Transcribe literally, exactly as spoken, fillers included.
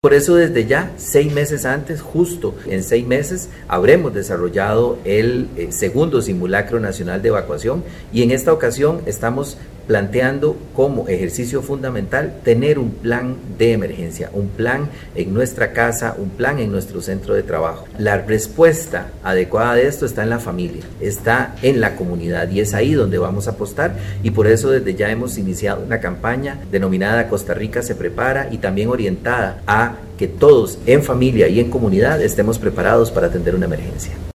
Por eso desde ya, seis meses antes, justo en seis meses, habremos desarrollado el eh, segundo simulacro nacional de evacuación y en esta ocasión estamos planteando como ejercicio fundamental tener un plan de emergencia, un plan en nuestra casa, un plan en nuestro centro de trabajo. La respuesta adecuada de esto está en la familia, está en la comunidad y es ahí donde vamos a apostar y por eso desde ya hemos iniciado una campaña denominada Costa Rica se prepara y también orientada a que todos en familia y en comunidad estemos preparados para atender una emergencia.